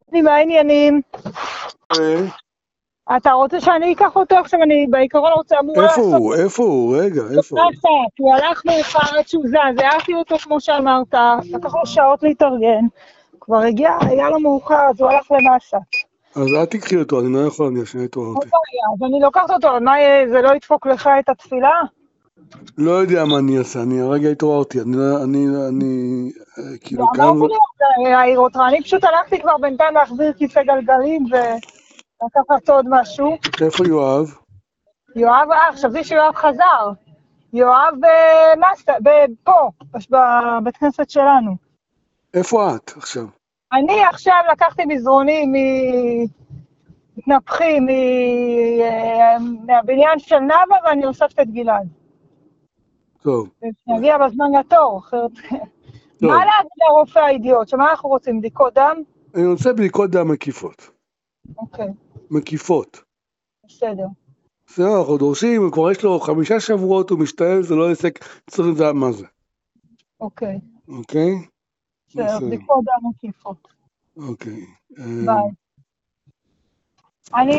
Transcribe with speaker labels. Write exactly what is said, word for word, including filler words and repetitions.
Speaker 1: אני בעניינים.
Speaker 2: אה?
Speaker 1: אתה רוצה שאני אקח אותו עכשיו? אני בעיקרון רוצה אמורה
Speaker 2: איפה
Speaker 1: לעשות...
Speaker 2: הוא? איפה הוא? רגע, איפה הוא?
Speaker 1: קצת, הוא הלך מאוחר עד שהוא זז, הערתי אותו כמו שאמרת, לקח לו שעות להתארגן, כבר הגיע, היה לו מאוחר, אז הוא הלך למסה.
Speaker 2: אז אל תקחי אותו, אני לא יכול, אני אשנה את אותי.
Speaker 1: אז אני לוקחת אותו, מה יהיה, זה לא ידפוק לך את התפילה?
Speaker 2: לא יודע מה אני אעשה, אני הרגע התעוררתי, אני, אני, אני, אה, כאילו
Speaker 1: אמרתי
Speaker 2: גם...
Speaker 1: לי להעיר אותך, אני פשוט הלכתי כבר בינתיים להחזיר כיסא גלגלים ולקחת עוד משהו.
Speaker 2: איפה יואב?
Speaker 1: יואב, אה, חשבתי שיואב חזר. יואב במסה, פה, בבית כנסת שלנו.
Speaker 2: איפה את עכשיו?
Speaker 1: אני עכשיו לקחתי מזרונים מתנפחים מהבניין של נאווה ואני אוספת את גלעד.
Speaker 2: טוב.
Speaker 1: נגיע בזמן לתור, אחרת... מה להגיד לרופא האידיוט? שמה אנחנו רוצים? בדיקות דם?
Speaker 2: אני רוצה בדיקות דם מקיפות.
Speaker 1: אוקיי.
Speaker 2: מקיפות.
Speaker 1: בסדר.
Speaker 2: בסדר, אנחנו דורשים, כבר יש לו חמישה שבועות, הוא משתעל, זה לא עסק, צריך לדעת מה זה.
Speaker 1: אוקיי.
Speaker 2: אוקיי?
Speaker 1: בסדר, בדיקות דם מקיפות.
Speaker 2: אוקיי.
Speaker 1: ביי. אני